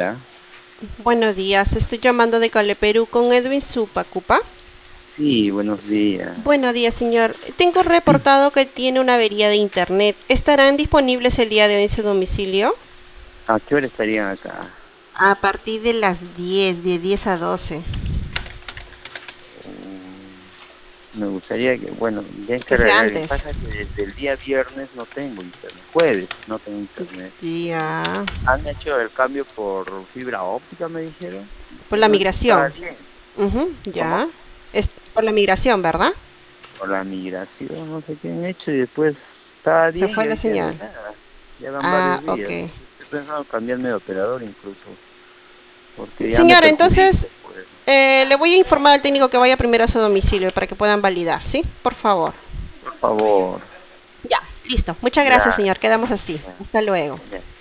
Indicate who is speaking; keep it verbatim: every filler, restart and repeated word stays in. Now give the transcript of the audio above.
Speaker 1: Hola.
Speaker 2: Buenos días, estoy llamando de Cale Perú con Edwin Supacupa.
Speaker 1: Sí, buenos días.
Speaker 2: Buenos días, señor. Tengo reportado que tiene una avería de internet. ¿Estarán disponibles el día de hoy en su domicilio?
Speaker 1: ¿A qué hora estarían acá?
Speaker 2: A partir de las diez, de diez a doce.
Speaker 1: Mm, Me gustaría que, bueno, ya
Speaker 2: Que sea
Speaker 1: encargaré. Lo que
Speaker 2: antes.
Speaker 1: pasa es que desde el día viernes no tengo internet. Jueves no tengo internet.
Speaker 2: Ya.
Speaker 1: Han hecho el cambio por fibra óptica, me dijeron.
Speaker 2: Por la
Speaker 1: Entonces estaba
Speaker 2: migración.
Speaker 1: bien.
Speaker 2: Ujú,
Speaker 1: ¿Cómo?
Speaker 2: ya. Es por la migración, ¿verdad?
Speaker 1: Por la migración, no sé qué han hecho y después estaba
Speaker 2: Se
Speaker 1: bien y
Speaker 2: fue la
Speaker 1: hoy día de
Speaker 2: señal.
Speaker 1: nada. Ya van
Speaker 2: Ah,
Speaker 1: varios
Speaker 2: ok.
Speaker 1: días. Estoy pensando cambiarme de operador incluso, porque ya me
Speaker 2: Señor, entonces
Speaker 1: perjudica, pues.
Speaker 2: eh, le voy a informar al técnico que vaya primero a su domicilio para que puedan validar, ¿sí? Por favor.
Speaker 1: Por favor.
Speaker 2: Ya, listo. Muchas gracias,
Speaker 1: Ya,
Speaker 2: señor. Quedamos así.
Speaker 1: ya,
Speaker 2: Hasta luego.
Speaker 1: ya.